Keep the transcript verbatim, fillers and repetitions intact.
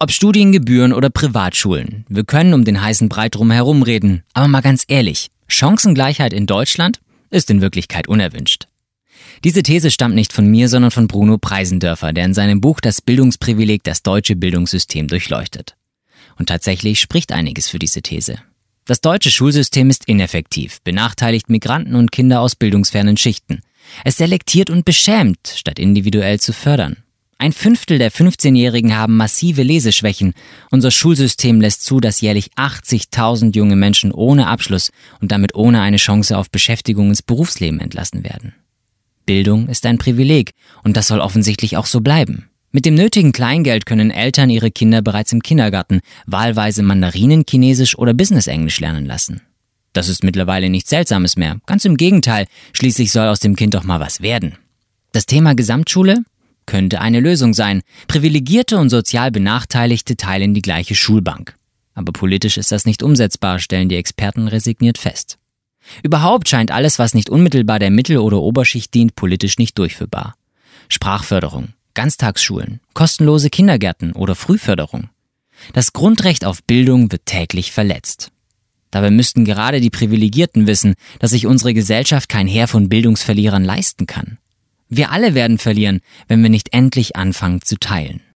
Ob Studiengebühren oder Privatschulen, wir können um den heißen Brei drum herum reden. Aber mal ganz ehrlich, Chancengleichheit in Deutschland ist in Wirklichkeit unerwünscht. Diese These stammt nicht von mir, sondern von Bruno Preisendörfer, der in seinem Buch Das Bildungsprivileg das deutsche Bildungssystem durchleuchtet. Und tatsächlich spricht einiges für diese These. Das deutsche Schulsystem ist ineffektiv, benachteiligt Migranten und Kinder aus bildungsfernen Schichten. Es selektiert und beschämt, statt individuell zu fördern. Ein Fünftel der fünfzehnjährigen haben massive Leseschwächen. Unser Schulsystem lässt zu, dass jährlich achtzigtausend junge Menschen ohne Abschluss und damit ohne eine Chance auf Beschäftigung ins Berufsleben entlassen werden. Bildung ist ein Privileg und das soll offensichtlich auch so bleiben. Mit dem nötigen Kleingeld können Eltern ihre Kinder bereits im Kindergarten wahlweise Mandarinen, Chinesisch oder Business-Englisch lernen lassen. Das ist mittlerweile nichts Seltsames mehr. Ganz im Gegenteil, schließlich soll aus dem Kind doch mal was werden. Das Thema Gesamtschule könnte eine Lösung sein. Privilegierte und sozial Benachteiligte teilen die gleiche Schulbank. Aber politisch ist das nicht umsetzbar, stellen die Experten resigniert fest. Überhaupt scheint alles, was nicht unmittelbar der Mittel- oder Oberschicht dient, politisch nicht durchführbar. Sprachförderung, Ganztagsschulen, kostenlose Kindergärten oder Frühförderung. Das Grundrecht auf Bildung wird täglich verletzt. Dabei müssten gerade die Privilegierten wissen, dass sich unsere Gesellschaft kein Heer von Bildungsverlierern leisten kann. Wir alle werden verlieren, wenn wir nicht endlich anfangen zu teilen.